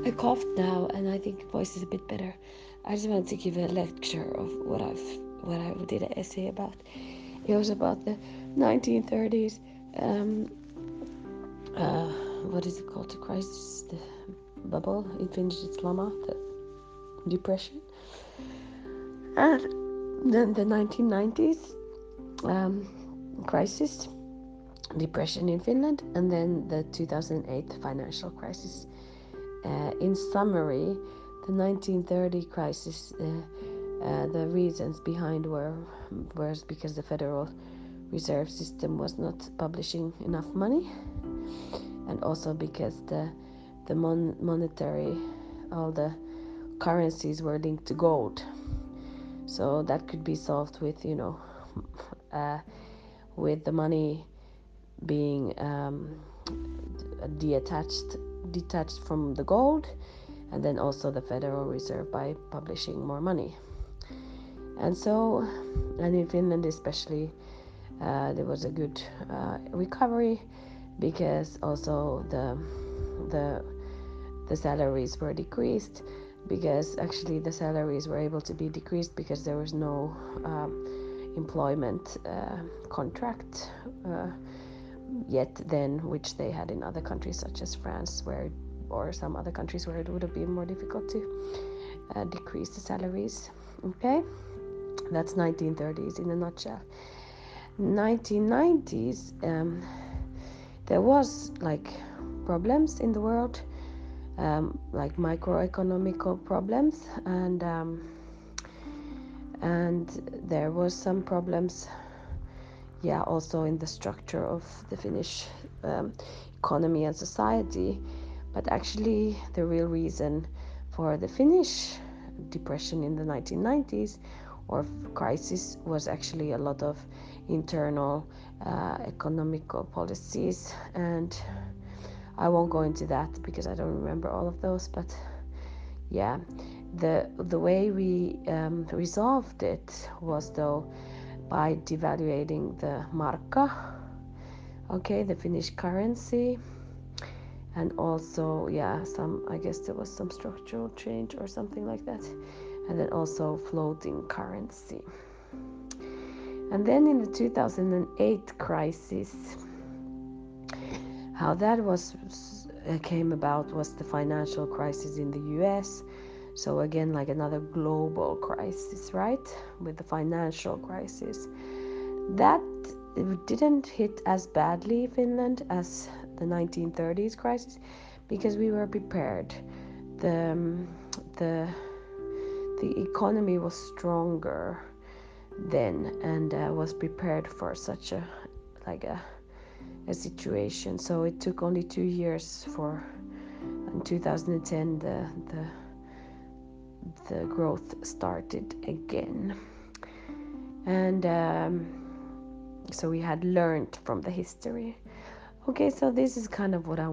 I coughed now, and I think voice is a bit better. I just wanted to give a lecture of what I did an essay about. It was about the 1930s. What is it called? The crisis, the bubble in Finnish. It's lama, the depression, and then the 1990s crisis, depression in Finland, and then the 2008 financial crisis. In summary, the 1930 crisis, the reasons behind was because the Federal Reserve System was not publishing enough money, and also because the monetary, all the currencies were linked to gold. So that could be solved with, with the money being detached from the gold, and then also the Federal Reserve by publishing more money. And in Finland especially, there was a good recovery, because also the salaries were decreased, because actually the salaries were able to be decreased because there was no employment contract yet then, which they had in other countries such as France, or some other countries where it would have been more difficult to decrease the salaries. Okay, that's 1930s in a nutshell. 1990s, there was like problems in the world, like microeconomical problems, and there was some problems, also in the structure of the Finnish economy and society. But actually, the real reason for the Finnish depression in the 1990s or crisis was actually a lot of internal economical policies, and I won't go into that because I don't remember all of those. But the way we resolved it was though by devaluating the markka, the Finnish currency, and also I guess there was some structural change or something like that, and then also floating currency. And then in the 2008 crisis, how that came about was the financial crisis in the US. So again, like another global crisis, right? With the financial crisis. That didn't hit as badly Finland as the 1930s crisis, because we were prepared. The economy was stronger then, and was prepared for such a situation. So it took only 2 years in 2010 the growth started again, and so we had learned from the history. Okay, so this is kind of what I.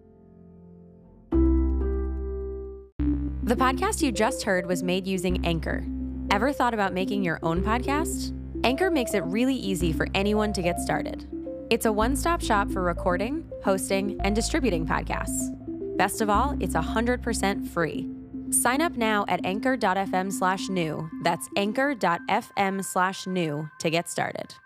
The podcast you just heard was made using Anchor. Ever thought about making your own podcast? Anchor makes it really easy for anyone to get started. It's a one-stop shop for recording, hosting, and distributing podcasts. Best of all, it's 100% free. Sign up now at anchor.fm/new. That's anchor.fm/new to get started.